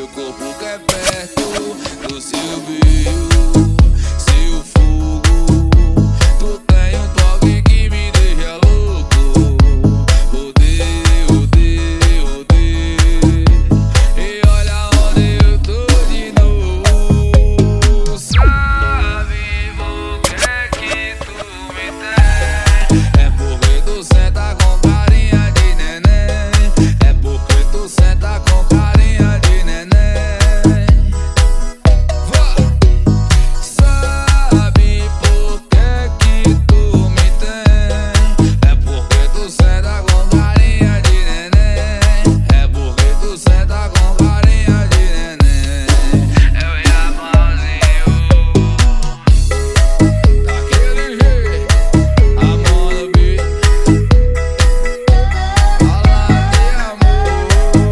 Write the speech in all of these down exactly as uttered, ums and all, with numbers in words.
corpo que é perto do Silvio. Se o fogo, tu tem um toque que me deixa louco. Rodei, rodei, rodei, e olha onde eu tô de novo. Sabe por que que tu me tem? É porque tu senta com carinha de neném. É porque tu senta com carinha de neném. Vá. Sabe por que que tu me tem? É porque tu senta com carinha de neném. É porque tu senta com carinha de neném. Eu e a mãozinho daquele jeito, amor no beat. Fala de amor.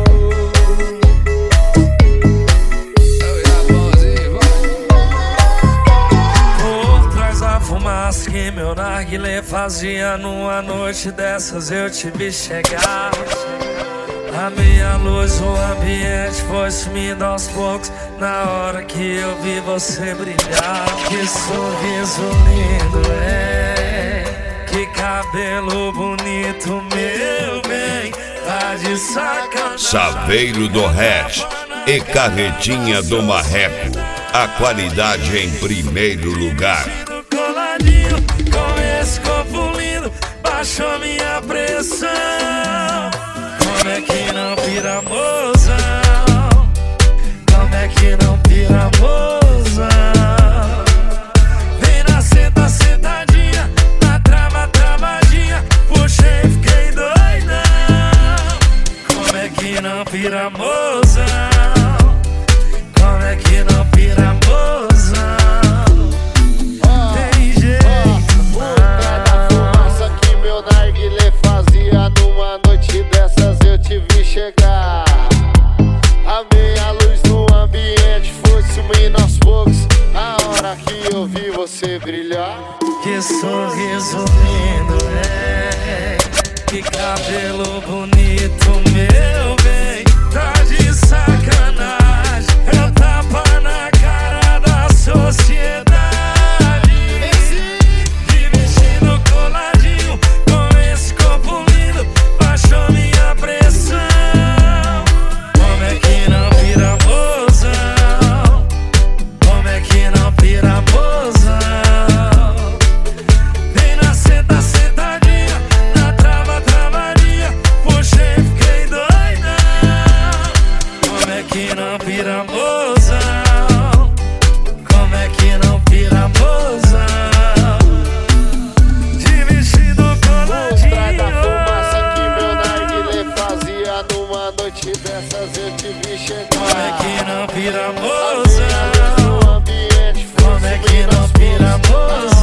Eu e a mãozinho, vai. Por trás da fumaça que meu narguilé fazia, numa noite dessas eu te vi chegar. A minha luz, o ambiente foi sumindo aos poucos, na hora que eu vi você brilhar. Que sorriso lindo, é, que cabelo bonito, meu bem, tá de sacanagem. Saveiro do Hash e Carretinha do Marreco, a qualidade em primeiro lugar. Coladinho, com esse corpo lindo, baixou minha pressão. Como é que não vira mozão? Como é que não vira mozão? Vem na senta, sentadinha, na trava, travadinha, puxei, fiquei doidão. Como é que não vira mozão? Como é que não vira mozão? Tem jeito, Por trás da fumaça que meu narguilé fazia, numa noite dessas eu te vi chegar. A meia luz no ambiente foi sumindo aos poucos, a hora que eu vi você brilhar. que sorriso lindo, é, que cabelo bonito, meu bem, tá de sacanagem. É tapa na cara da sociedade. De vestido coladinho, com esse corpo lindo, baixou minha pressão. Como é que não vira mozão? Como é que não vira mozão? Vem na senta, sentadinha, na trava, travadinha, puxei, fiquei doidão. Como é que não vira mozão? Como é que não vira mozão? De vestido Por trás da coladinho. fumaça que meu narguilé fazia, numa noite dessas eu te vi chegar. Como é que não vira A meia luz mozão? no ambiente foi Como é que sumindo não aos vira poucos, mozão?